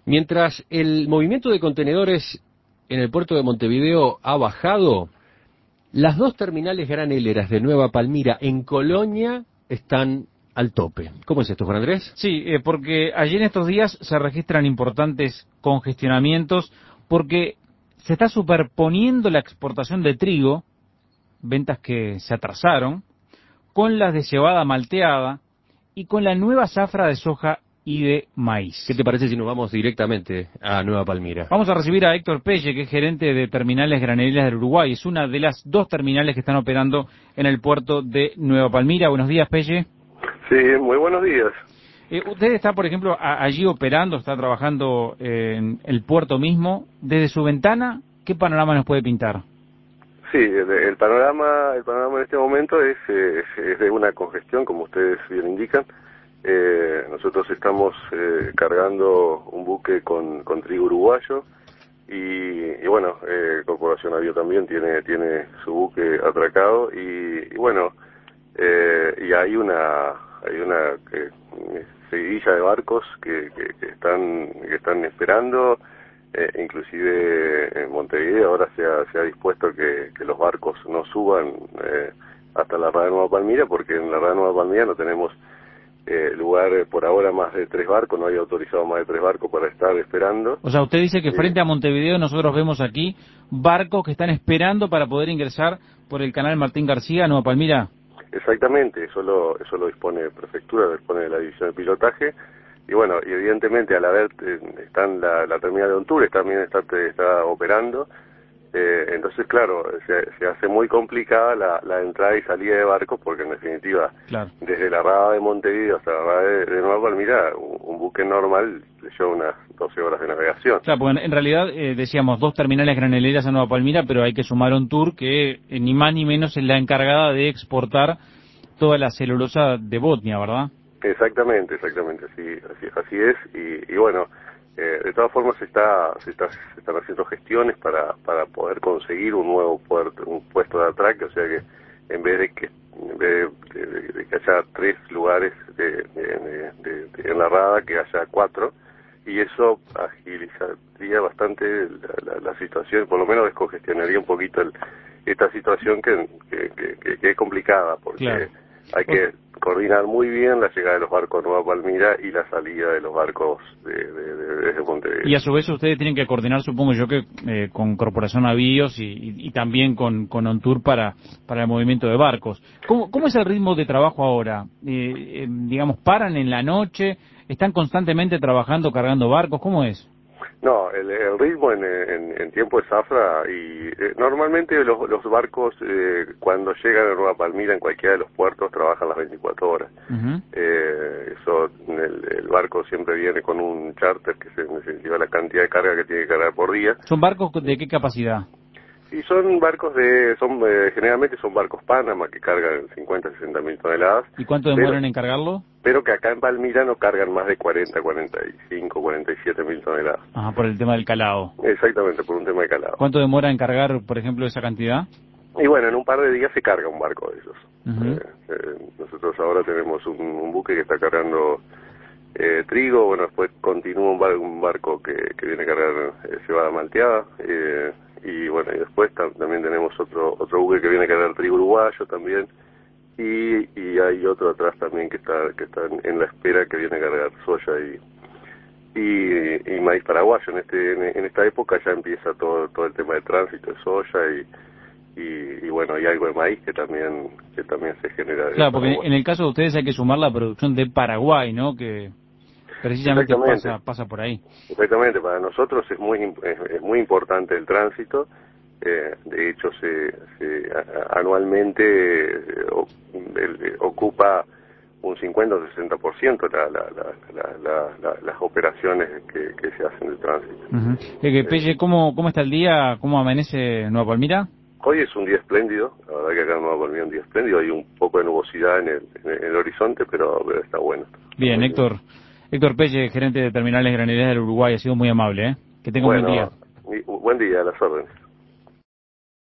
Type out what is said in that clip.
Mientras el movimiento de contenedores en el puerto de Montevideo ha bajado, las dos terminales graneleras de Nueva Palmira en Colonia están al tope. ¿Cómo es esto, Juan Andrés? Sí, porque allí en estos días se registran importantes congestionamientos porque se está superponiendo la exportación de trigo, ventas que se atrasaron, con las de cebada malteada y con la nueva zafra de soja y de maíz. ¿Qué te parece si nos vamos directamente a Nueva Palmira? Vamos a recibir a Héctor Pelle, que es gerente de terminales graneleras del Uruguay. Es una de las dos terminales que están operando en el puerto de Nueva Palmira. Buenos días, Pelle. Sí, muy buenos días. Usted está, por ejemplo, allí operando, está trabajando en el puerto mismo. Desde su ventana, ¿qué panorama nos puede pintar? Sí, el panorama en este momento es de una congestión, como ustedes bien indican. Nosotros estamos cargando un buque con trigo uruguayo y bueno, Corporación Avío también tiene su buque atracado y bueno, y hay una seguidilla de barcos que están esperando. Inclusive en Montevideo ahora se ha dispuesto que los barcos no suban hasta la rada de Nueva Palmira, porque en la rada de Nueva Palmira no tenemos lugar por ahora más de 3 barcos, no hay autorizado más de 3 barcos para estar esperando. O sea, usted dice que frente a Montevideo nosotros vemos aquí barcos que están esperando para poder ingresar por el canal Martín García a Nueva Palmira. Exactamente, eso lo dispone Prefectura, lo dispone la División de Pilotaje. Y bueno, y evidentemente al haber están la terminal de Ontour también está operando, entonces claro, se hace muy complicada la entrada y salida de barcos, porque en definitiva, claro, desde la rada de Montevideo hasta la rada de Nueva Palmira, un buque normal le lleva unas 12 horas de navegación. Claro, porque en realidad decíamos dos terminales graneleras en Nueva Palmira, pero hay que sumar Ontour, que ni más ni menos es la encargada de exportar toda la celulosa de Botnia, ¿verdad? Exactamente, así es, y bueno, de todas formas se están haciendo gestiones para poder conseguir un nuevo puesto de atraque, o sea que en vez de que haya 3 lugares en la rada, que haya 4, y eso agilizaría bastante la situación, por lo menos descongestionaría un poquito esta situación que es complicada, porque claro, hay que coordinar muy bien la llegada de los barcos a Nueva Palmira y la salida de los barcos desde Montevideo. Y a su vez ustedes tienen que coordinar, supongo yo, que con Corporación Avíos y también con Ontour para el movimiento de barcos. ¿Cómo es el ritmo de trabajo ahora? Digamos, ¿paran en la noche? ¿Están constantemente trabajando, cargando barcos? ¿Cómo es? No, el ritmo en tiempo de zafra, y normalmente los barcos cuando llegan a Nueva Palmira en cualquiera de los puertos trabajan las 24 horas. Uh-huh. El barco siempre viene con un charter que se necesita la cantidad de carga que tiene que cargar por día. ¿Son barcos de qué capacidad? Y son barcos generalmente son barcos Panamá que cargan 50, 60 mil toneladas. ¿Y cuánto demoran en cargarlo? Pero que acá en Palmira no cargan más de 40, 45, 47 mil toneladas. Ajá, por el tema del calado. Exactamente, por un tema de calado. ¿Cuánto demora en cargar, por ejemplo, esa cantidad? Y bueno, en un par de días se carga un barco de esos. Uh-huh. Nosotros ahora tenemos un buque que está cargando trigo, bueno, después continúa un barco que viene a cargar cebada malteada, y bueno, y después también tenemos otro buque que viene a cargar trigo uruguayo también, y hay otro atrás también que está en la espera, que viene a cargar soya y maíz paraguayo. En esta época ya empieza todo el tema de tránsito de soya y bueno, hay algo de maíz que también se genera. Claro, porque en el caso de ustedes hay que sumar la producción de Paraguay, ¿no? Que precisamente pasa por ahí. Exactamente, para nosotros es muy importante el tránsito. De hecho, anualmente ocupa un 50 o 60% las operaciones que se hacen de tránsito. Uh-huh. Pelle, ¿cómo está el día? ¿Cómo amanece Nueva Palmira? Hoy es un día espléndido, la verdad que acá en Nueva Palmira es un día espléndido, hay un poco de nubosidad en el horizonte, pero está bueno. Bien, Héctor Pelle, gerente de terminales graneleras del Uruguay, ha sido muy amable, ¿eh? Que tenga un buen día. Buen día, a las órdenes.